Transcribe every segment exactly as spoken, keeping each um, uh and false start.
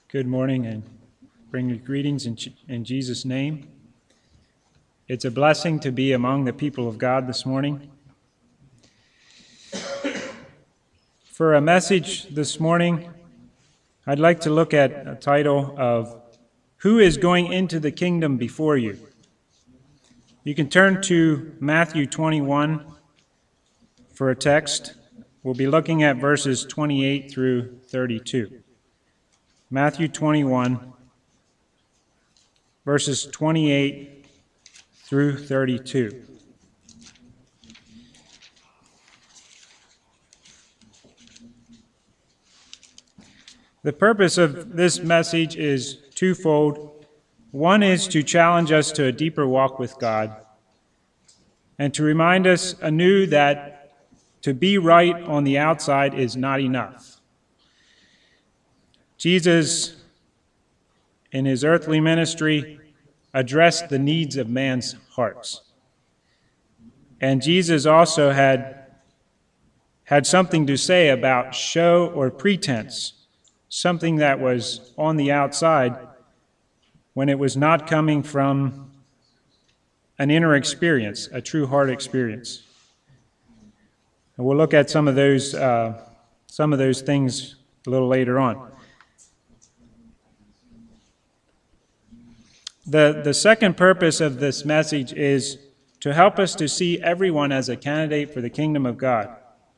Good morning and bring you greetings in, in Jesus' name. It's a blessing to be among the people of God this morning. For a message this morning, I'd like to look at a title of Who is Going into the Kingdom Before You? You can turn to Matthew twenty-one for a text. We'll be looking at verses twenty-eight through thirty-two. Matthew twenty-one, verses twenty-eight through thirty-two. The purpose of this message is twofold. One is to challenge us to a deeper walk with God and to remind us anew that to be right on the outside is not enough. Jesus, in his earthly ministry, addressed the needs of man's hearts. And Jesus also had, had something to say about show or pretense, something that was on the outside when it was not coming from an inner experience, a true heart experience. And we'll look at some of those, uh, some of those things a little later on. The, the second purpose of this message is to help us to see everyone as a candidate for the kingdom of God.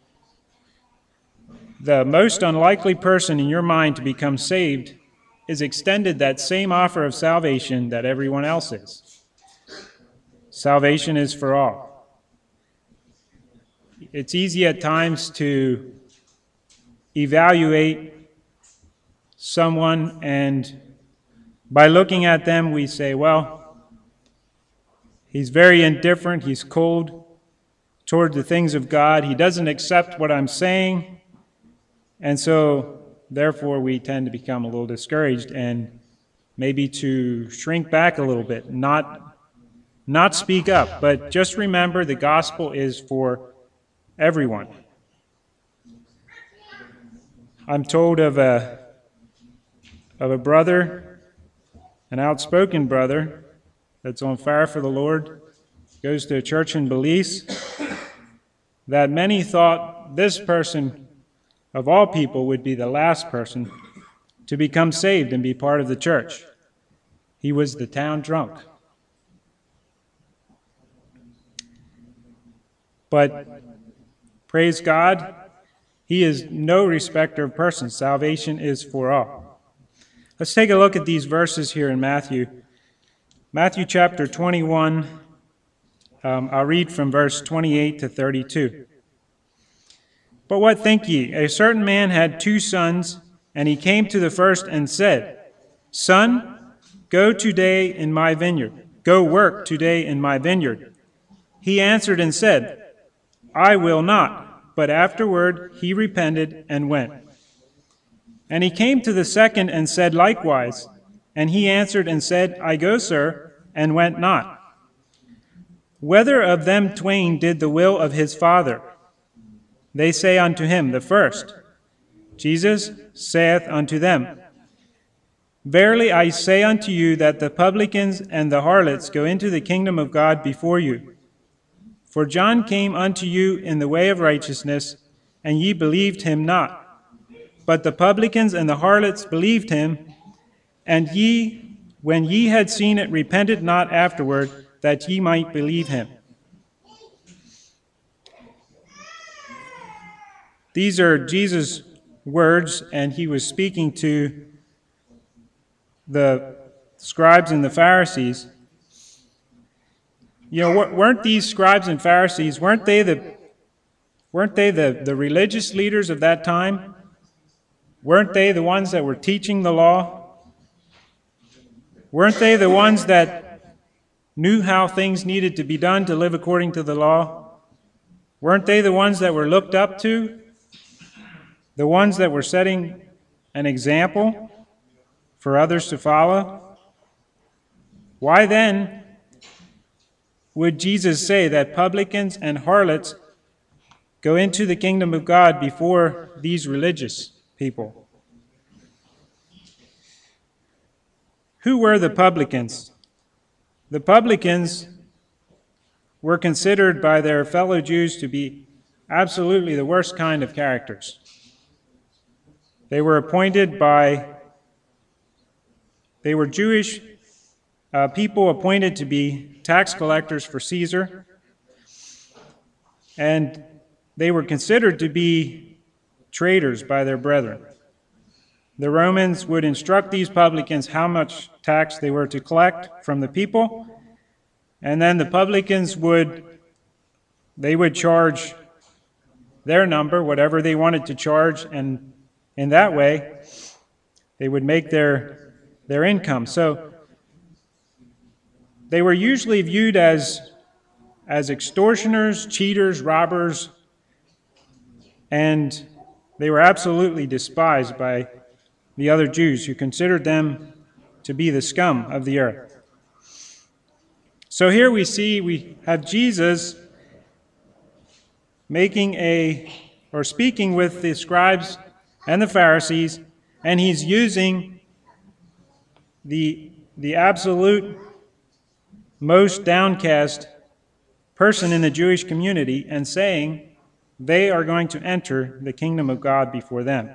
The most unlikely person in your mind to become saved is extended that same offer of salvation that everyone else is. Salvation is for all. It's easy at times to evaluate someone, and by looking at them, we say, well, he's very indifferent, he's cold toward the things of God, he doesn't accept what I'm saying, and so therefore we tend to become a little discouraged and maybe to shrink back a little bit, not, not speak up. But just remember, the gospel is for everyone. I'm told of a, of a brother, an outspoken brother that's on fire for the Lord, goes to a church in Belize, that many thought this person, of all people, would be the last person to become saved and be part of the church. He was the town drunk. But praise God, he is no respecter of persons. Salvation is for all. Let's take a look at these verses here in Matthew. Matthew chapter twenty-one, um, I'll read from verse twenty-eight to thirty-two. But what think ye? A certain man had two sons, and he came to the first and said, Son, go today in my vineyard. Go work today in my vineyard. He answered and said, I will not. But afterward he repented and went. And he came to the second and said likewise. And he answered and said, I go, sir, and went not. Whether of them twain did the will of his father? They say unto him, the first. Jesus saith unto them, Verily I say unto you that the publicans and the harlots go into the kingdom of God before you. For John came unto you in the way of righteousness, and ye believed him not. But the publicans and the harlots believed him, and ye, when ye had seen it, repented not afterward, that ye might believe him. These are Jesus' words, and he was speaking to the scribes and the Pharisees. You know, weren't these scribes and Pharisees, weren't they the weren't they the, the religious leaders of that time? Weren't they the ones that were teaching the law? Weren't they the ones that knew how things needed to be done to live according to the law? Weren't they the ones that were looked up to? The ones that were setting an example for others to follow? Why then would Jesus say that publicans and harlots go into the kingdom of God before these religious people? Who were the publicans? The publicans were considered by their fellow Jews to be absolutely the worst kind of characters. They were appointed by, they were Jewish uh, people appointed to be tax collectors for Caesar, and they were considered to be traitors by their brethren. The Romans would instruct these publicans how much tax they were to collect from the people, and then the publicans would, they would charge their number, whatever they wanted to charge, and in that way, they would make their, their income. So they were usually viewed as, as extortioners, cheaters, robbers, and they were absolutely despised by the other Jews, who considered them to be the scum of the earth. So here we see we have Jesus making a, or speaking with the scribes and the Pharisees, and he's using the, the absolute most downcast person in the Jewish community and saying they are going to enter the kingdom of God before them.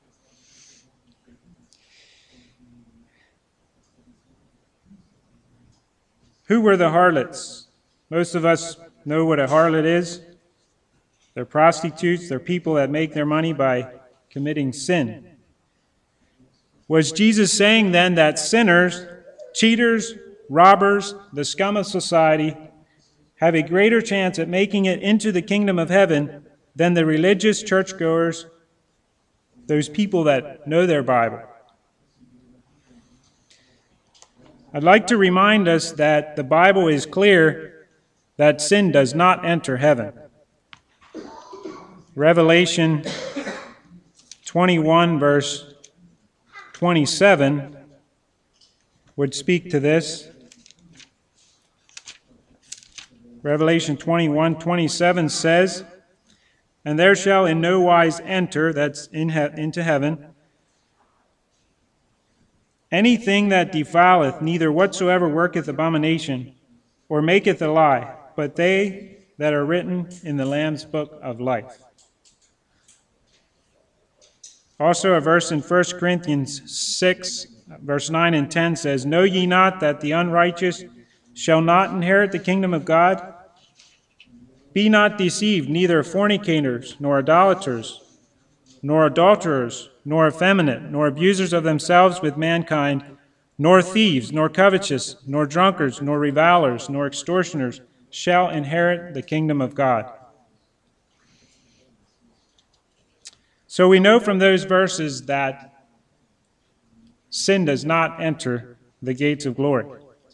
Who were the harlots? Most of us know what a harlot is. They're prostitutes. They're people that make their money by committing sin. Was Jesus saying then that sinners, cheaters, robbers, the scum of society, have a greater chance at making it into the kingdom of heaven than the religious churchgoers, those people that know their Bible? I'd like to remind us that the Bible is clear that sin does not enter heaven. Revelation twenty-one, verse twenty-seven, would speak to this. Revelation twenty-one, twenty-seven says, "And there shall in no wise enter," that's in he- into heaven, "anything that defileth, neither whatsoever worketh abomination, or maketh a lie, but they that are written in the Lamb's book of life." Also a verse in First Corinthians six, verse nine and ten says, "Know ye not that the unrighteous shall not inherit the kingdom of God? Be not deceived, neither fornicators, nor idolaters, nor adulterers, nor effeminate, nor abusers of themselves with mankind, nor thieves, nor covetous, nor drunkards, nor revilers, nor extortioners shall inherit the kingdom of God." So we know from those verses that sin does not enter the gates of glory.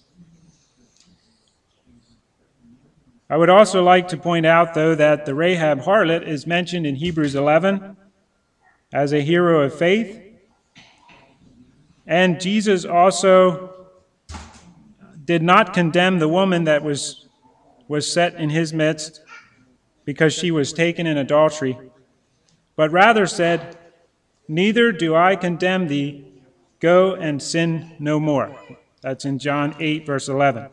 I would also like to point out, though, that the Rahab harlot is mentioned in Hebrews eleven as a hero of faith. And Jesus also did not condemn the woman that was, was set in his midst because she was taken in adultery, but rather said, "Neither do I condemn thee, go and sin no more." That's in John eight, verse eleven.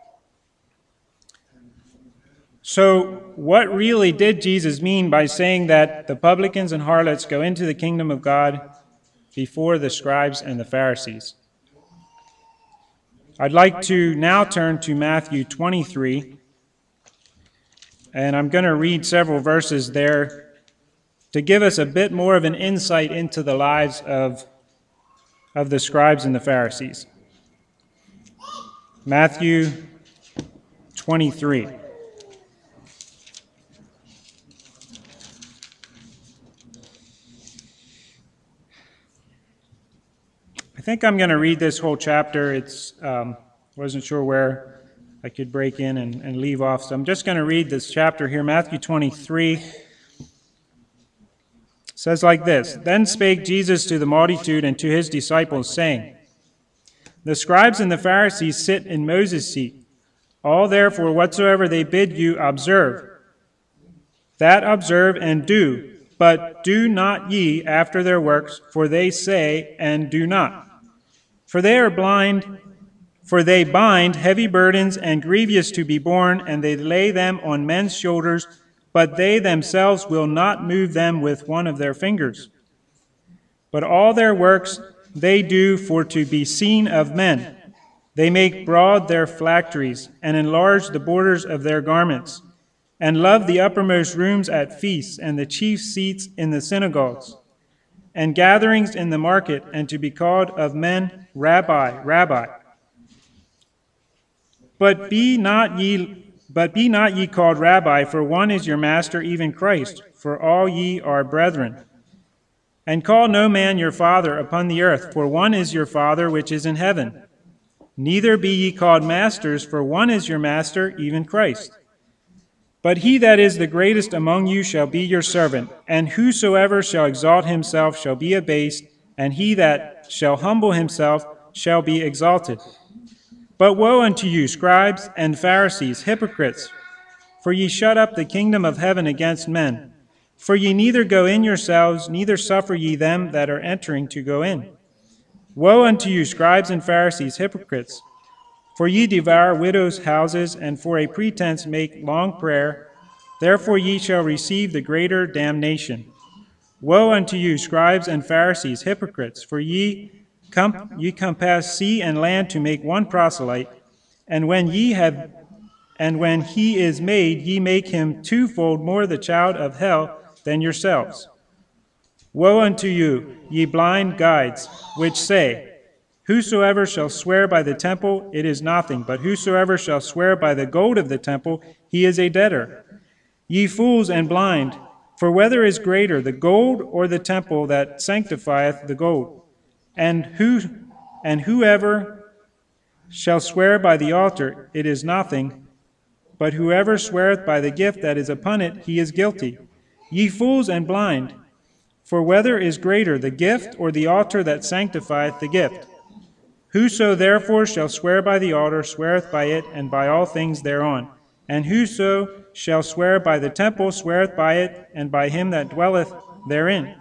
So what really did Jesus mean by saying that the publicans and harlots go into the kingdom of God before the scribes and the Pharisees? I'd like to now turn to Matthew twenty-three, and I'm going to read several verses there to give us a bit more of an insight into the lives of, of the scribes and the Pharisees. Matthew twenty-three. I think I'm going to read this whole chapter. It's um, wasn't sure where I could break in and, and leave off, so I'm just going to read this chapter here. Matthew twenty-three says like this: "Then spake Jesus to the multitude and to his disciples, saying, The scribes and the Pharisees sit in Moses' seat. All therefore whatsoever they bid you, observe. That observe and do, but do not ye after their works, for they say and do not. For they are blind, for they bind heavy burdens and grievous to be borne, and they lay them on men's shoulders, but they themselves will not move them with one of their fingers. But all their works they do for to be seen of men. They make broad their phylacteries, and enlarge the borders of their garments, and love the uppermost rooms at feasts, and the chief seats in the synagogues, and gatherings in the market, and to be called of men, Rabbi, Rabbi. But be not ye but be not ye called Rabbi, for one is your master, even Christ, for all ye are brethren. And call no man your father upon the earth, for one is your Father which is in heaven. Neither be ye called masters, for one is your master, even Christ. But he that is the greatest among you shall be your servant, and whosoever shall exalt himself shall be abased, and he that shall humble himself shall be exalted. But woe unto you, scribes and Pharisees, hypocrites, for ye shut up the kingdom of heaven against men. For ye neither go in yourselves, neither suffer ye them that are entering to go in. Woe unto you, scribes and Pharisees, hypocrites, for ye devour widows' houses, and for a pretense make long prayer. Therefore ye shall receive the greater damnation. Woe unto you, scribes and Pharisees, hypocrites, for ye Com- ye compass sea and land to make one proselyte, and when ye have, and when he is made, ye make him twofold more the child of hell than yourselves. Woe unto you, ye blind guides, which say, Whosoever shall swear by the temple, it is nothing, but whosoever shall swear by the gold of the temple, he is a debtor. Ye fools and blind, for whether is greater, the gold or the temple that sanctifieth the gold? And who, and whoever shall swear by the altar, it is nothing, but whoever sweareth by the gift that is upon it, he is guilty. Ye fools and blind, for whether is greater, the gift or the altar that sanctifieth the gift? Whoso therefore shall swear by the altar, sweareth by it, and by all things thereon. And whoso shall swear by the temple, sweareth by it, and by him that dwelleth therein.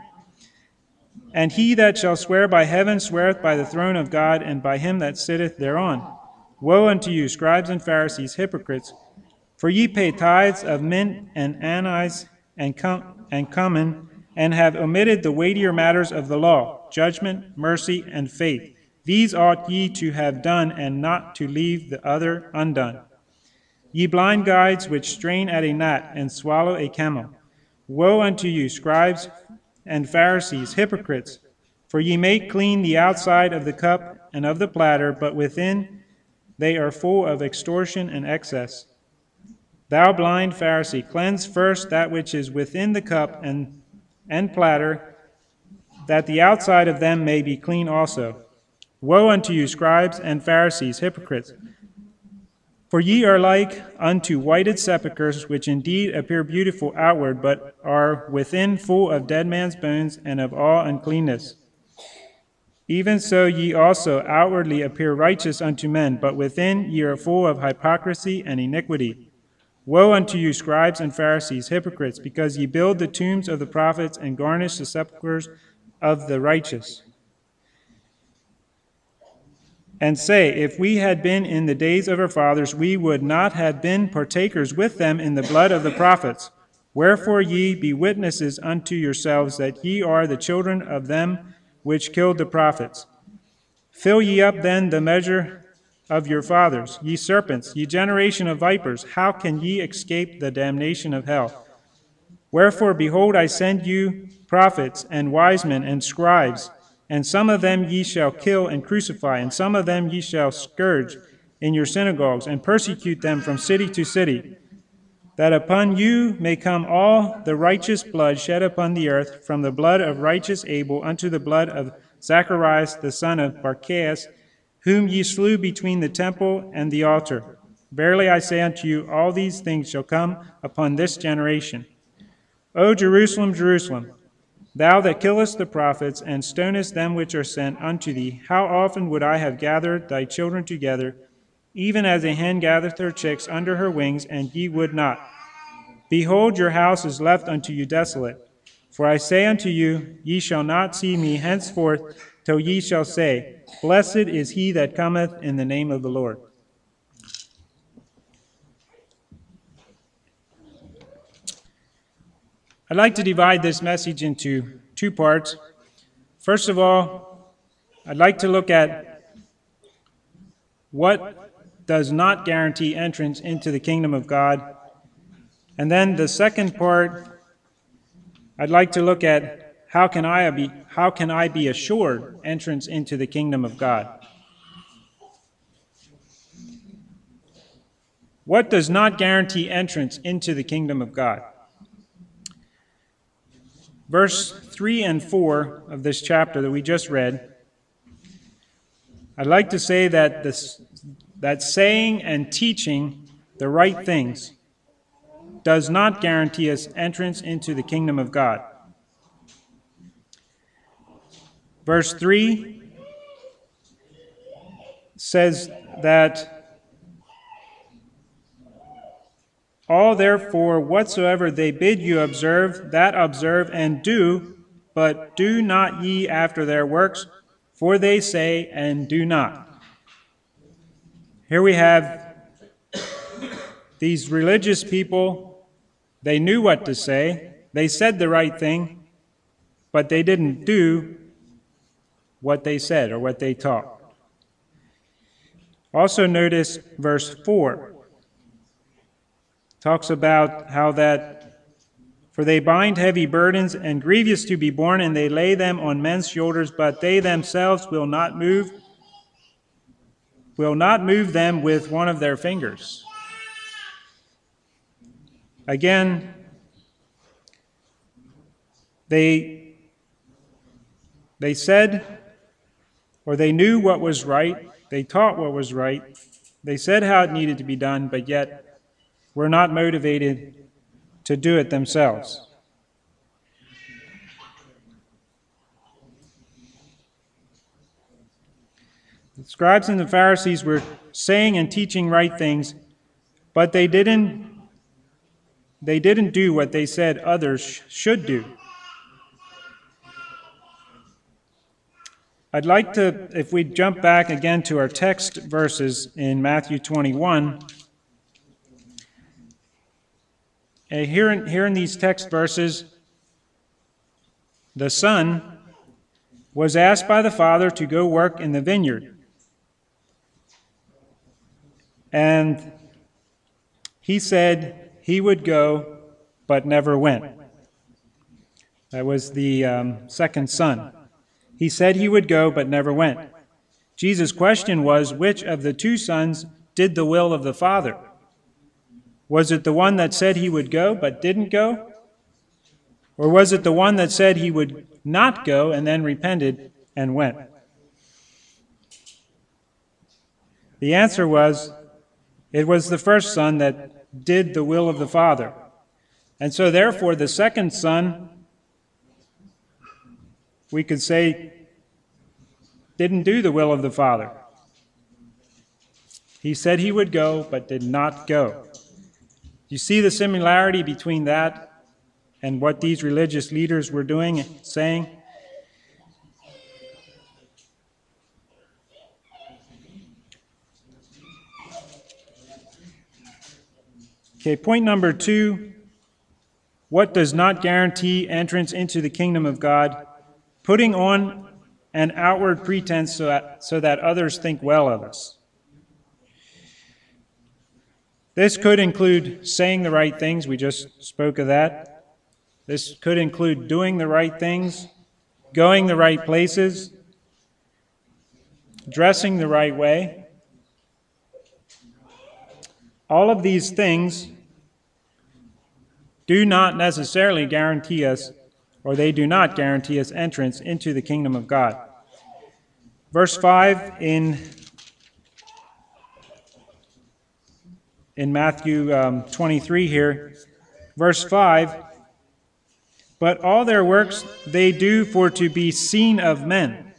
And he that shall swear by heaven sweareth by the throne of God, and by him that sitteth thereon. Woe unto you, scribes and Pharisees, hypocrites, for ye pay tithes of mint and anise and, cum- and cumin, and have omitted the weightier matters of the law, judgment, mercy, and faith. These ought ye to have done, and not to leave the other undone. Ye blind guides, which strain at a gnat, and swallow a camel. Woe unto you, scribes and Pharisees, hypocrites, for ye make clean the outside of the cup and of the platter, but within they are full of extortion and excess. Thou blind Pharisee, cleanse first that which is within the cup and, and platter, that the outside of them may be clean also. Woe unto you, scribes and Pharisees, hypocrites, for ye are like unto whited sepulchres, which indeed appear beautiful outward, but are within full of dead man's bones and of all uncleanness. Even so ye also outwardly appear righteous unto men, but within ye are full of hypocrisy and iniquity. Woe unto you, scribes and Pharisees, hypocrites, because ye build the tombs of the prophets and garnish the sepulchres of the righteous. And say, if we had been in the days of our fathers, we would not have been partakers with them in the blood of the prophets. Wherefore ye be witnesses unto yourselves that ye are the children of them which killed the prophets. Fill ye up then the measure of your fathers, ye serpents, ye generation of vipers, how can ye escape the damnation of hell? Wherefore, behold, I send you prophets and wise men and scribes, and some of them ye shall kill and crucify, and some of them ye shall scourge in your synagogues, and persecute them from city to city, that upon you may come all the righteous blood shed upon the earth, from the blood of righteous Abel unto the blood of Zacharias the son of Barachias, whom ye slew between the temple and the altar. Verily I say unto you, all these things shall come upon this generation. O Jerusalem, Jerusalem, thou that killest the prophets, and stonest them which are sent unto thee, how often would I have gathered thy children together, even as a hen gathereth her chicks under her wings, and ye would not. Behold, your house is left unto you desolate. For I say unto you, ye shall not see me henceforth till ye shall say, Blessed is he that cometh in the name of the Lord. I'd like to divide this message into two parts. First of all, I'd like to look at what does not guarantee entrance into the kingdom of God. And then the second part, I'd like to look at how can I be, how can I be assured entrance into the kingdom of God. What does not guarantee entrance into the kingdom of God? Verse three and four of this chapter that we just read, I'd like to say that this, that saying and teaching the right things does not guarantee us entrance into the kingdom of God. Verse three says that all therefore whatsoever they bid you observe, that observe and do, but do not ye after their works, for they say and do not. Here we have these religious people. They knew what to say. They said the right thing, but they didn't do what they said or what they taught. Also notice verse four. Talks about how that, for they bind heavy burdens and grievous to be borne, and they lay them on men's shoulders, but they themselves will not move, will not move them with one of their fingers. Again, they, they said, or they knew what was right, they taught what was right, they said how it needed to be done, but yet were not motivated to do it themselves. The scribes and the Pharisees were saying and teaching right things, but they didn't, they didn't do what they said others should do. I'd like to, if we jump back again to our text verses in Matthew twenty-one, and here in, here in these text verses, the son was asked by the father to go work in the vineyard. And he said he would go, but never went. That was the um, second son. He said he would go, but never went. Jesus' question was, which of the two sons did the will of the father? Was it the one that said he would go, but didn't go? Or was it the one that said he would not go and then repented and went? The answer was, it was the first son that did the will of the father. And so therefore the second son, we could say, didn't do the will of the father. He said he would go, but did not go. You see the similarity between that and what these religious leaders were doing and saying? Okay, point number two, what does not guarantee entrance into the kingdom of God? Putting on an outward pretense so that, so that others think well of us. This could include saying the right things. We just spoke of that. This could include doing the right things, going the right places, dressing the right way. All of these things do not necessarily guarantee us, or they do not guarantee us entrance into the kingdom of God. Verse five in, in Matthew um, twenty-three here, verse five, but all their works they do for to be seen of men.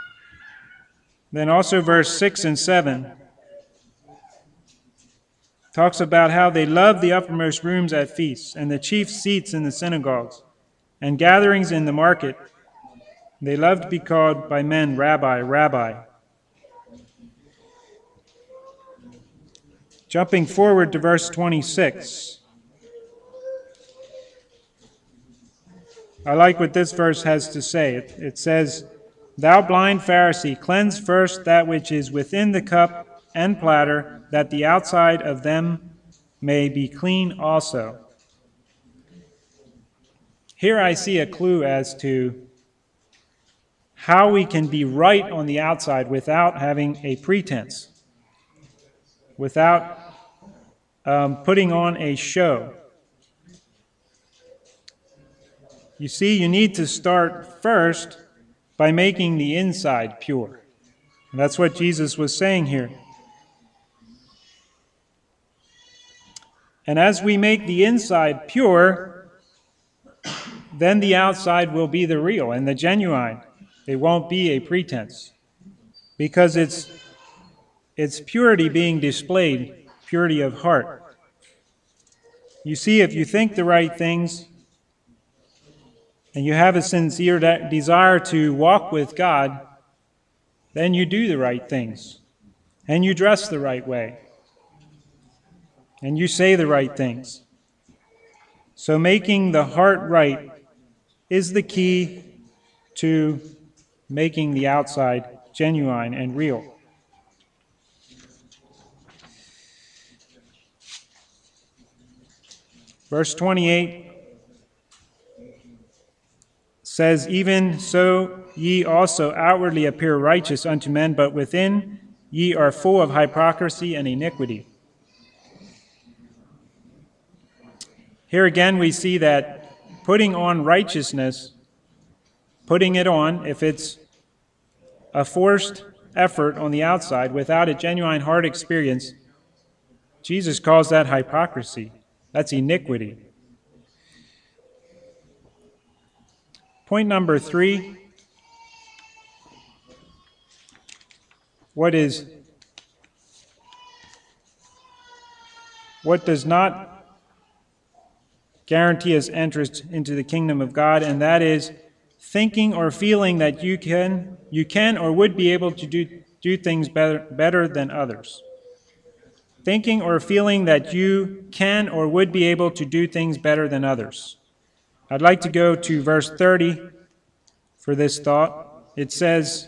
Then also verse six and seven. talks about how they loved the uppermost rooms at feasts and the chief seats in the synagogues and gatherings in the market. They loved to be called by men, Rabbi, Rabbi. Jumping forward to verse twenty-six. I like what this verse has to say. It, it says, "Thou blind Pharisee, cleanse first that which is within the cup and platter, that the outside of them may be clean also." Here I see a clue as to how we can be right on the outside without having a pretense, without um, putting on a show. You see, you need to start first by making the inside pure. And that's what Jesus was saying here. And as we make the inside pure, then the outside will be the real and the genuine. It won't be a pretense. Because it's, it's purity being displayed, purity of heart. You see, if you think the right things, and you have a sincere de- desire to walk with God, then you do the right things, and you dress the right way, and you say the right things. So making the heart right is the key to making the outside genuine and real. Verse twenty-eight says, "Even so ye also outwardly appear righteous unto men, but within ye are full of hypocrisy and iniquity." Here again we see that putting on righteousness, putting it on, if it's a forced effort on the outside without a genuine heart experience, Jesus calls that hypocrisy. That's iniquity. Point number three. What is what does not guarantee us entrance into the kingdom of God, and that is thinking or feeling that you can you can or would be able to do, do things better, better than others. Thinking or feeling that you can or would be able to do things better than others. I'd like to go to verse thirty for this thought. It says,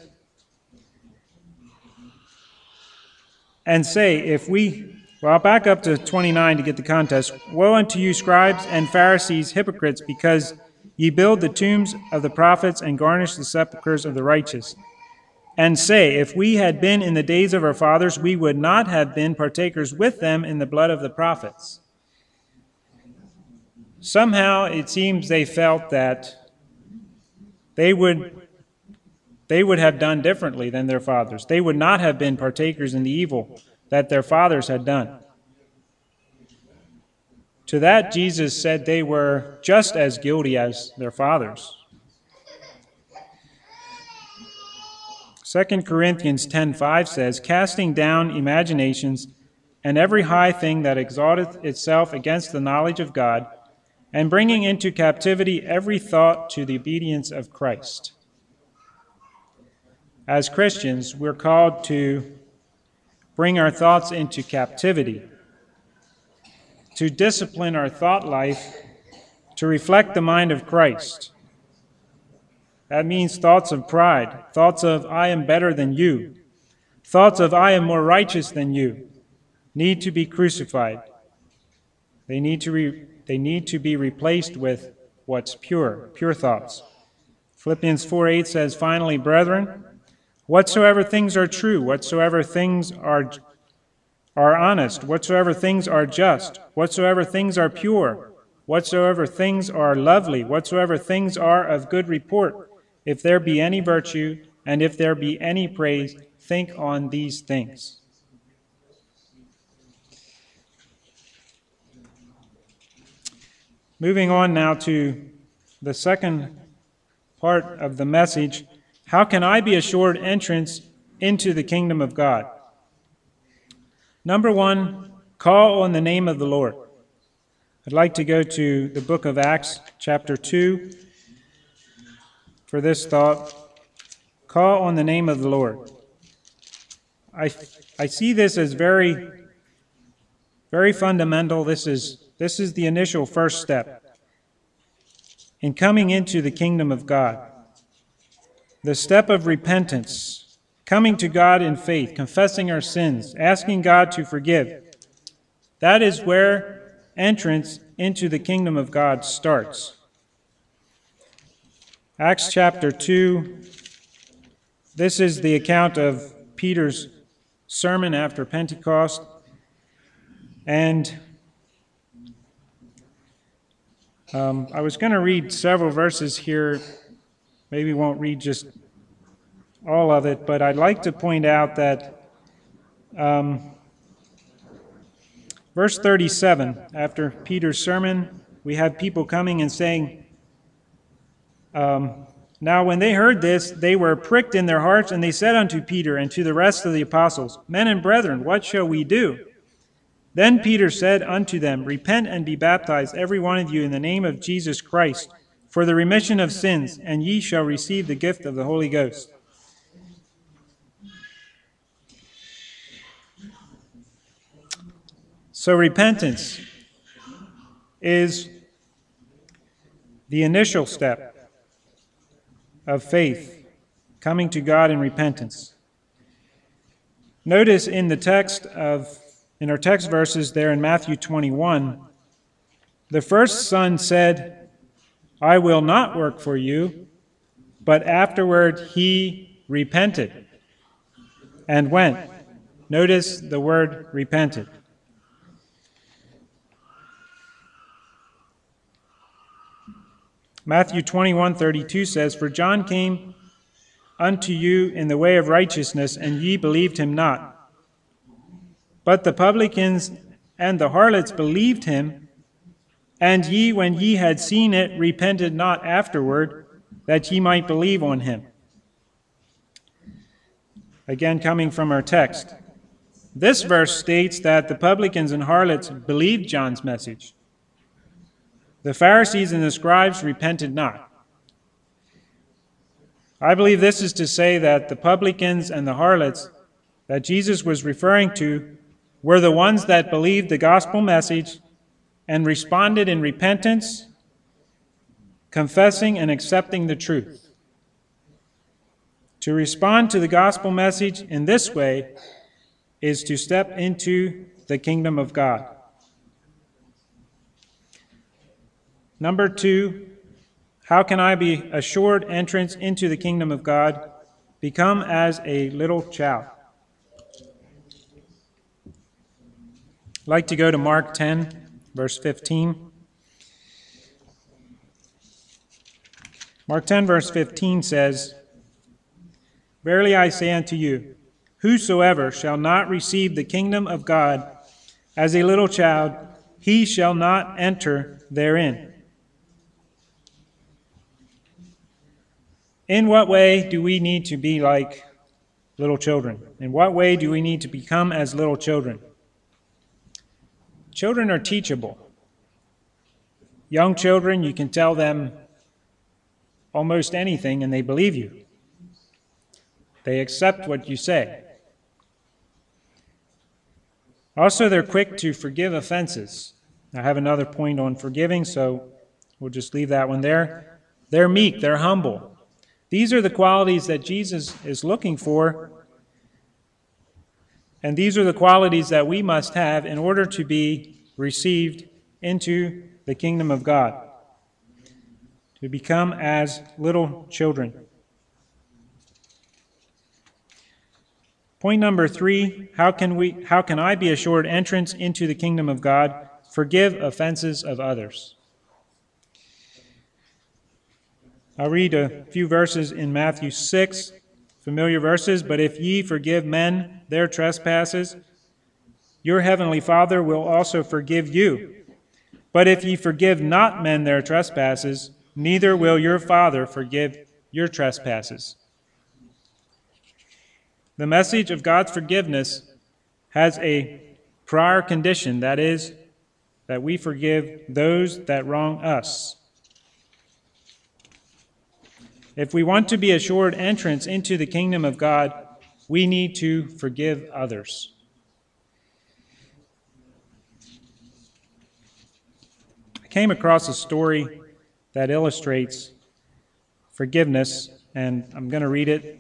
"And say, if we..." Well, I'll back up to twenty-nine to get the context. "Woe unto you, scribes and Pharisees, hypocrites, because ye build the tombs of the prophets and garnish the sepulchres of the righteous. And say, if we had been in the days of our fathers, we would not have been partakers with them in the blood of the prophets." Somehow it seems they felt that they would, they would have done differently than their fathers. They would not have been partakers in the evil that their fathers had done. To that, Jesus said they were just as guilty as their fathers. Second Corinthians ten five says, "Casting down imaginations and every high thing that exalteth itself against the knowledge of God, and bringing into captivity every thought to the obedience of Christ." As Christians, we're called to bring our thoughts into captivity, to discipline our thought life to reflect the mind of Christ. That means thoughts of pride, thoughts of "I am better than you," thoughts of "I am more righteous than you," need to be crucified. They need to, re- they need to be replaced with what's pure, pure thoughts. Philippians four eight says, "Finally, brethren, whatsoever things are true, whatsoever things are, are honest, whatsoever things are just, whatsoever things are pure, whatsoever things are lovely, whatsoever things are of good report, if there be any virtue, and if there be any praise, think on these things." Moving on now to the second part of the message, how can I be assured entrance into the kingdom of God? Number one, Call on the name of the Lord. I'd like to go to the book of Acts, chapter two, for this thought. Call on the name of the Lord. I, I see this as very, very fundamental. This is, this is the initial first step in coming into the kingdom of God. The step of repentance, coming to God in faith, confessing our sins, asking God to forgive. That is where entrance into the kingdom of God starts. Acts chapter two, this is the account of Peter's sermon after Pentecost. And um, I was going to read several verses here. Maybe won't read just all of it, but I'd like to point out that um, verse thirty-seven, after Peter's sermon, we have people coming and saying, um, Now when they heard this, they were pricked in their hearts, and they said unto Peter and to the rest of the apostles, Men and brethren, what shall we do? Then Peter said unto them, Repent and be baptized, every one of you, in the name of Jesus Christ, for the remission of sins, and ye shall receive the gift of the Holy Ghost. So repentance is the initial step of faith, coming to God in repentance. Notice in the text of, in our text verses there in Matthew twenty-one, the first son said, I will not work for you, but afterward he repented and went. Notice the word repented. Matthew twenty-one thirty-two says, For John came unto you in the way of righteousness, and ye believed him not. But the publicans and the harlots believed him, and ye, when ye had seen it, repented not afterward, that ye might believe on him. Again, coming from our text. This verse states that the publicans and harlots believed John's message. The Pharisees and the scribes repented not. I believe this is to say that the publicans and the harlots that Jesus was referring to were the ones that believed the gospel message and responded in repentance, confessing and accepting the truth. To respond to the gospel message in this way is to step into the kingdom of God. Number two, how can I be assured entrance into the kingdom of God? Become as a little child. I'd like to go to Mark ten, verse fifteen. Mark ten, verse fifteen says, Verily I say unto you, whosoever shall not receive the kingdom of God as a little child, he shall not enter therein. In what way do we need to be like little children? In what way do we need to become as little children? Children are teachable. Young children, you can tell them almost anything and they believe you. They accept what you say. Also, they're quick to forgive offenses. I have another point on forgiving, so we'll just leave that one there. They're meek, they're humble. These are the qualities that Jesus is looking for, and these are the qualities that we must have in order to be received into the kingdom of God, to become as little children. Point number three, how can we, how can I be assured entrance into the kingdom of God? Forgive offenses of others. I'll read a few verses in Matthew six, familiar verses. But if ye forgive men their trespasses, your heavenly Father will also forgive you. But if ye forgive not men their trespasses, neither will your Father forgive your trespasses. The message of God's forgiveness has a prior condition, that is, that we forgive those that wrong us. If we want to be assured entrance into the kingdom of God, we need to forgive others. I came across a story that illustrates forgiveness, and I'm going to read it.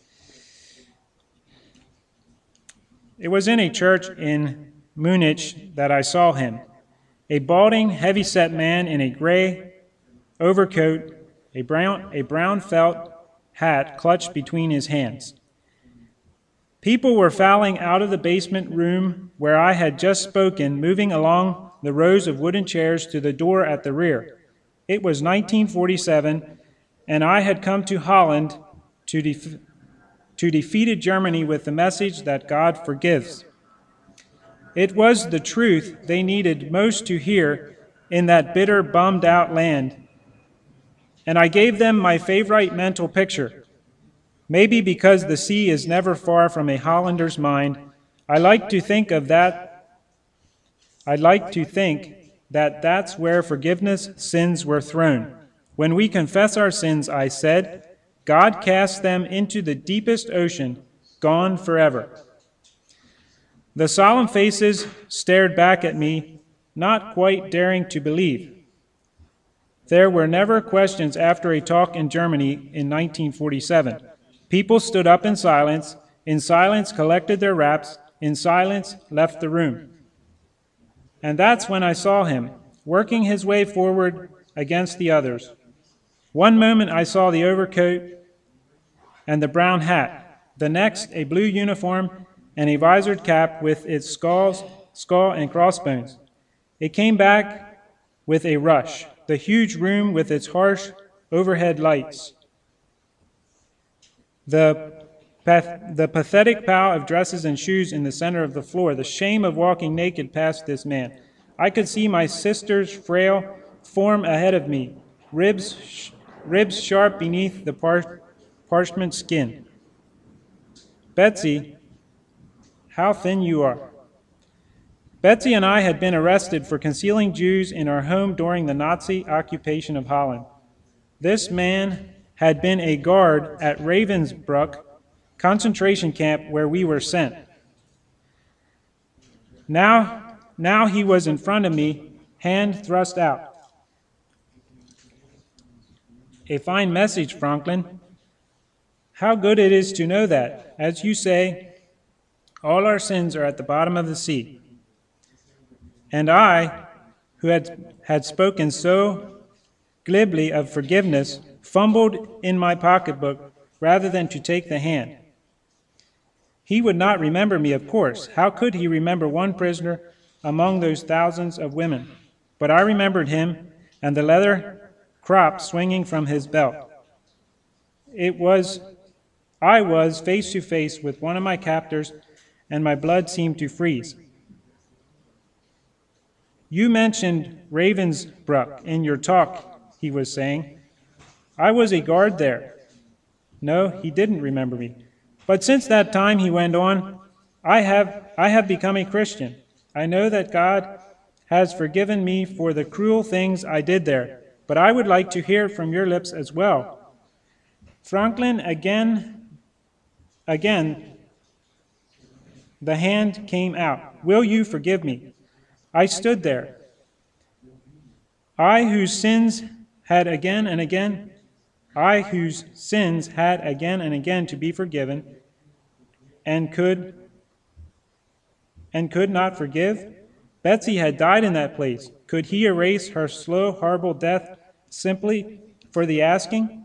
It was in a church in Munich that I saw him, a balding, heavy-set man in a gray overcoat, a brown, a brown felt hat clutched between his hands. People were filing out of the basement room where I had just spoken, moving along the rows of wooden chairs to the door at the rear. It was nineteen forty-seven, and I had come to Holland to, def- to defeat Germany with the message that God forgives. It was the truth they needed most to hear in that bitter, bummed-out land. And I gave them my favorite mental picture. Maybe because the sea is never far from a Hollander's mind, I like to think of that. I like to think that that's where forgiveness sins were thrown. When we confess our sins, I said, God casts them into the deepest ocean, gone forever. The solemn faces stared back at me, not quite daring to believe. There were never questions after a talk in Germany in nineteen forty-seven. People stood up in silence, in silence collected their wraps, in silence left the room. And that's when I saw him, working his way forward against the others. One moment I saw the overcoat and the brown hat, the next a blue uniform and a visored cap with its skulls, skull and crossbones. It came back with a rush, the huge room with its harsh overhead lights. The, path- the pathetic pile of dresses and shoes in the center of the floor, the shame of walking naked past this man. I could see my sister's frail form ahead of me, ribs, sh- ribs sharp beneath the par- parchment skin. Betsy, how thin you are. Betsy and I had been arrested for concealing Jews in our home during the Nazi occupation of Holland. This man had been a guard at Ravensbrück concentration camp where we were sent. Now, now he was in front of me, hand thrust out. A fine message, Franklin. How good it is to know that, as you say, all our sins are at the bottom of the sea. And I, who had, had spoken so glibly of forgiveness, fumbled in my pocketbook rather than to take the hand. He would not remember me, of course. How could he remember one prisoner among those thousands of women? But I remembered him and the leather crop swinging from his belt. It was, I was face to face with one of my captors, and my blood seemed to freeze. You mentioned Ravensbrück in your talk, he was saying. I was a guard there. No, he didn't remember me. But since that time, he went on, I have, I have become a Christian. I know that God has forgiven me for the cruel things I did there, but I would like to hear from your lips as well. Franklin, again, again, the hand came out. Will you forgive me? I stood there. I whose sins had again and again, I whose sins had again and again to be forgiven, and could, and could not forgive. Betsy had died in that place. Could he erase her slow, horrible death simply for the asking?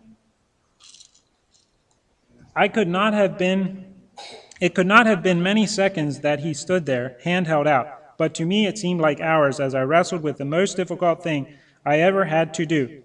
I could not have been, it could not have been many seconds that he stood there, hand held out. But to me it seemed like hours as I wrestled with the most difficult thing I ever had to do.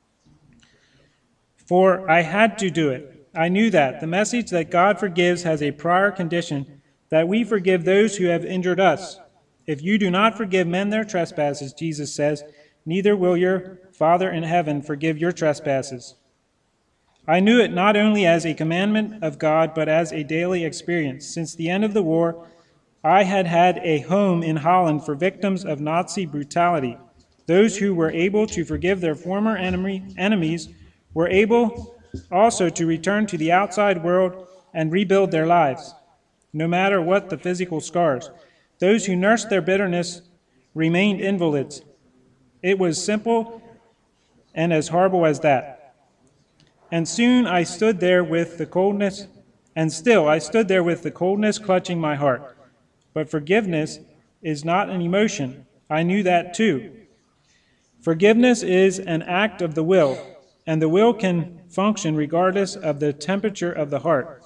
For I had to do it. I knew that. The message that God forgives has a prior condition, that we forgive those who have injured us. If you do not forgive men their trespasses, Jesus says, neither will your Father in heaven forgive your trespasses. I knew it not only as a commandment of God, but as a daily experience. Since the end of the war, I had had a home in Holland for victims of Nazi brutality. Those who were able to forgive their former enemy, enemies were able also to return to the outside world and rebuild their lives, no matter what the physical scars. Those who nursed their bitterness remained invalids. It was simple and as horrible as that. And soon I stood there with the coldness, and still I stood there with the coldness clutching my heart. But forgiveness is not an emotion. I knew that too. Forgiveness is an act of the will, and the will can function regardless of the temperature of the heart.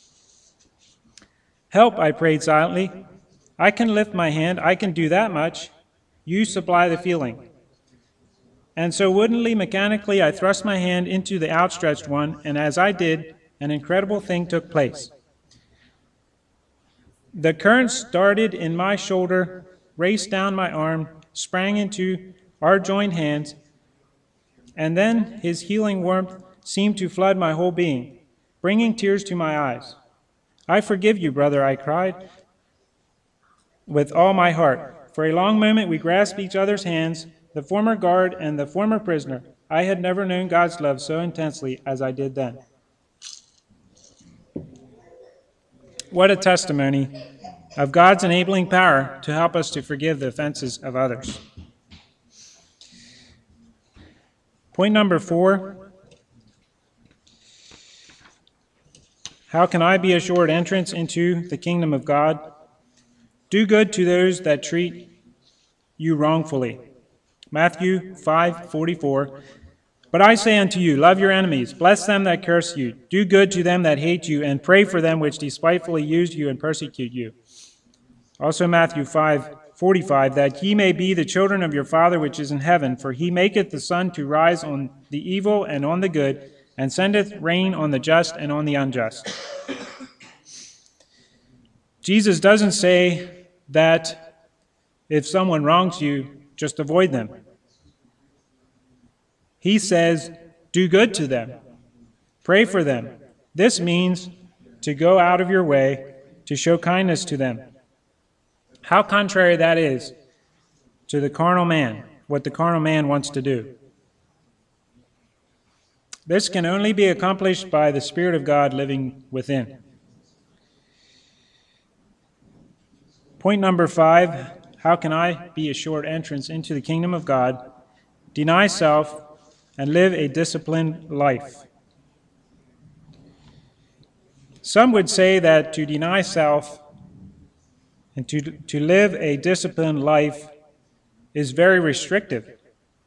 Help, I prayed silently. I can lift my hand. I can do that much. You supply the feeling. And so woodenly, mechanically, I thrust my hand into the outstretched one, and as I did, an incredible thing took place. The current started in my shoulder, raced down my arm, sprang into our joined hands, and then his healing warmth seemed to flood my whole being, bringing tears to my eyes. I forgive you, brother, I cried, with all my heart. For a long moment we grasped each other's hands, the former guard and the former prisoner. I had never known God's love so intensely as I did then. What a testimony of God's enabling power to help us to forgive the offenses of others. Point number four. How can I be assured entrance into the kingdom of God? Do good to those that treat you wrongfully. Matthew five forty-four. But I say unto you, love your enemies, bless them that curse you, do good to them that hate you, and pray for them which despitefully use you and persecute you. Also Matthew five forty-five, that ye may be the children of your Father which is in heaven, for he maketh the sun to rise on the evil and on the good, and sendeth rain on the just and on the unjust. Jesus doesn't say that if someone wrongs you, just avoid them. He says, do good to them. Pray for them. This means to go out of your way to show kindness to them. How contrary that is to the carnal man, what the carnal man wants to do. This can only be accomplished by the Spirit of God living within. Point number five, how can I be assured entrance into the kingdom of God? Deny self and live a disciplined life. Some would say that to deny self and to, to live a disciplined life is very restrictive.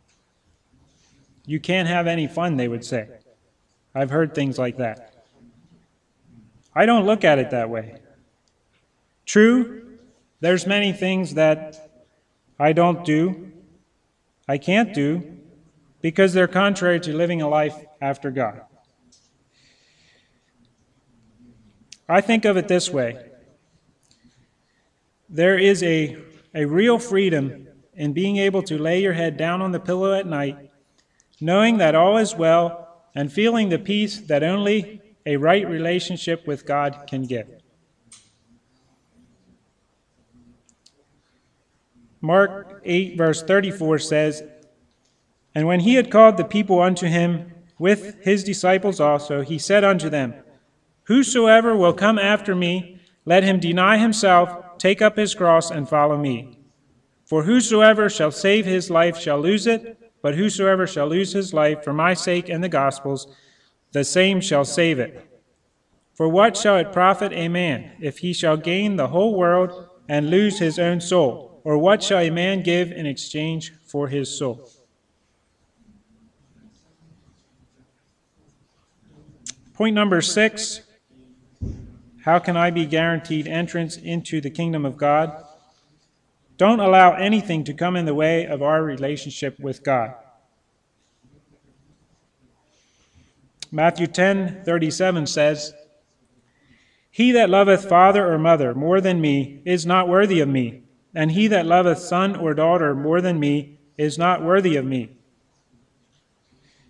You can't have any fun, they would say. I've heard things like that. I don't look at it that way. True, there's many things that I don't do, I can't do, because they're contrary to living a life after God. I think of it this way. There is a, a real freedom in being able to lay your head down on the pillow at night, knowing that all is well, and feeling the peace that only a right relationship with God can give. Mark eight, verse thirty-four says, And when he had called the people unto him, with his disciples also, he said unto them, Whosoever will come after me, let him deny himself, take up his cross, and follow me. For whosoever shall save his life shall lose it, but whosoever shall lose his life for my sake and the gospel's, the same shall save it. For what shall it profit a man, if he shall gain the whole world and lose his own soul? Or what shall a man give in exchange for his soul? Point number six, how can I be guaranteed entrance into the kingdom of God? Don't allow anything to come in the way of our relationship with God. Matthew ten thirty-seven says, He that loveth father or mother more than me is not worthy of me, and he that loveth son or daughter more than me is not worthy of me.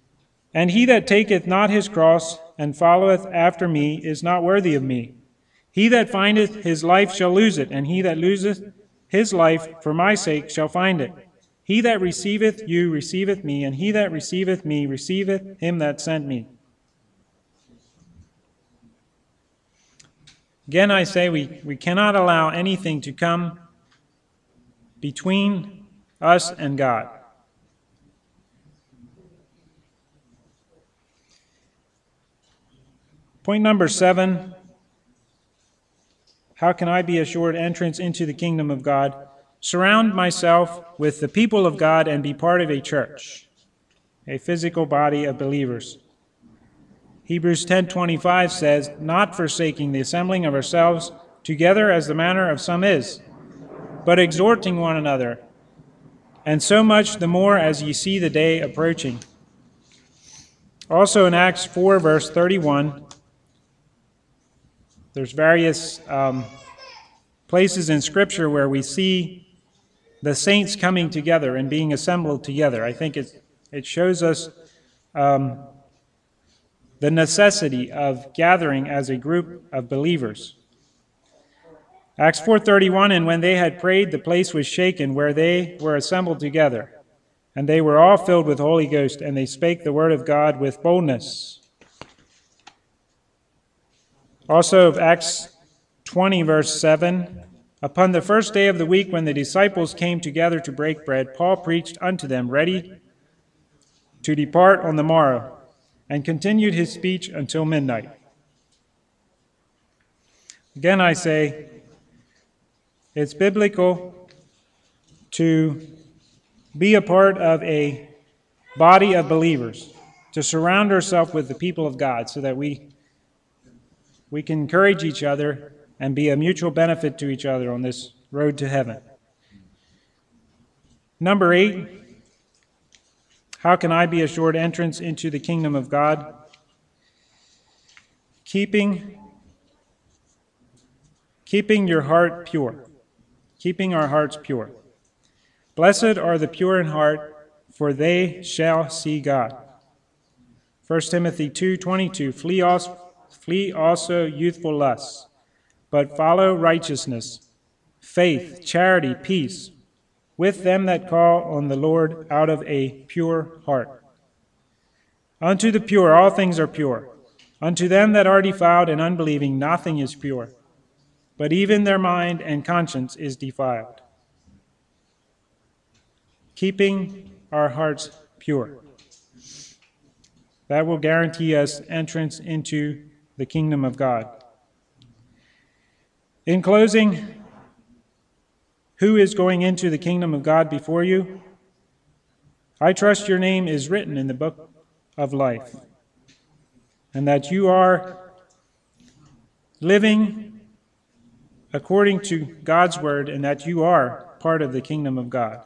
And he that taketh not his cross and followeth after me is not worthy of me. He that findeth his life shall lose it, and he that loseth his life for my sake shall find it. He that receiveth you receiveth me, and he that receiveth me receiveth him that sent me. Again, I say we, we cannot allow anything to come between us and God. Point number seven, how can I be assured entrance into the kingdom of God? Surround myself with the people of God and be part of a church, a physical body of believers. Hebrews ten twenty-five says, not forsaking the assembling of ourselves together as the manner of some is, but exhorting one another, and so much the more as ye see the day approaching. Also in Acts four, verse thirty-one, there's various um, places in Scripture where we see the saints coming together and being assembled together. I think it, it shows us um, the necessity of gathering as a group of believers. Acts four thirty-one, and when they had prayed, the place was shaken where they were assembled together. And they were all filled with the Holy Ghost, and they spake the word of God with boldness. Also of Acts twenty, verse seven, upon the first day of the week, when the disciples came together to break bread, Paul preached unto them, ready to depart on the morrow, and continued his speech until midnight. Again, I say, it's biblical to be a part of a body of believers, to surround ourselves with the people of God so that we, we can encourage each other and be a mutual benefit to each other on this road to heaven. Number eight, how can I be assured entrance into the kingdom of God? Keeping, keeping your heart pure. Keeping our hearts pure. Blessed are the pure in heart, for they shall see God. First Timothy two twenty-two, flee also, flee also youthful lusts, but follow righteousness, faith, charity, peace, with them that call on the Lord out of a pure heart. Unto the pure all things are pure. Unto them that are defiled and unbelieving nothing is pure, but even their mind and conscience is defiled. Keeping our hearts pure. That will guarantee us entrance into the kingdom of God. In closing, who is going into the kingdom of God before you? I trust your name is written in the book of life, and that you are living according to God's word, and that you are part of the kingdom of God.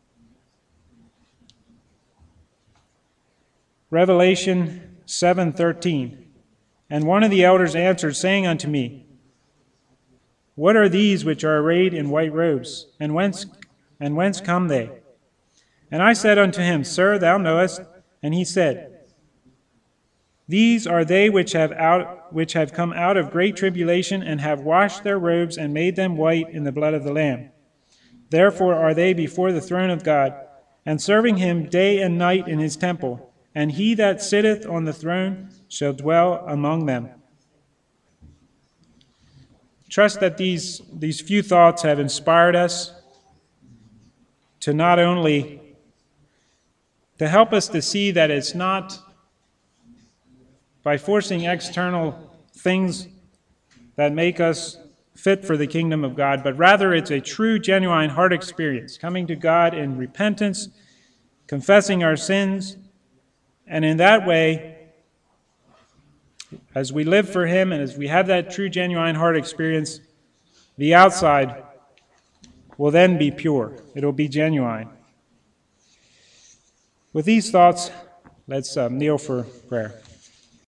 Revelation seven thirteen, and one of the elders answered, saying unto me, what are these which are arrayed in white robes, and whence and whence come they? And I said unto him, Sir, thou knowest. And he said, these are they which have out which have come out of great tribulation, and have washed their robes and made them white in the blood of the Lamb. Therefore are they before the throne of God, and serving him day and night in his temple. And he that sitteth on the throne shall dwell among them. Trust that these, these few thoughts have inspired us to not only to help us to see that it's not by forcing external things that make us fit for the kingdom of God, but rather it's a true, genuine heart experience, coming to God in repentance, confessing our sins, and in that way, as we live for him and as we have that true, genuine heart experience, the outside will then be pure. It'll be genuine. With these thoughts, let's uh, kneel for prayer.